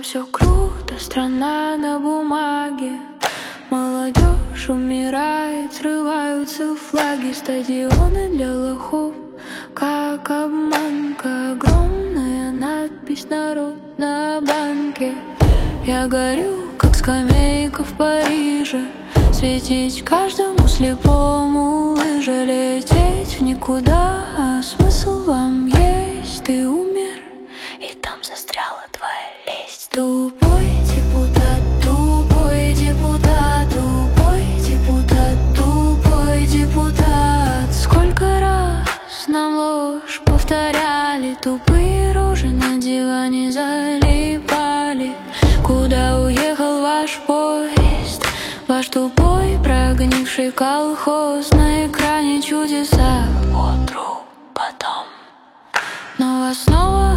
там все круто, страна на бумаге. Молодежь умирает, срываются флаги. Стадионы для лохов, как обманка. Огромная надпись «Народ» на банке. Я горю, как скамейка в Париже. Светить каждому слепому лыжа. Лететь в никуда, а смысл вам есть. Ты умер, и там застряла твоя лесть. Тупой депутат, тупой депутат, тупой депутат, тупой депутат. Сколько раз нам ложь повторяли, тупые рожи на диване залипали. Куда уехал ваш поезд, ваш тупой прогнивший колхоз? На экране чудеса, утру потом, но вас снова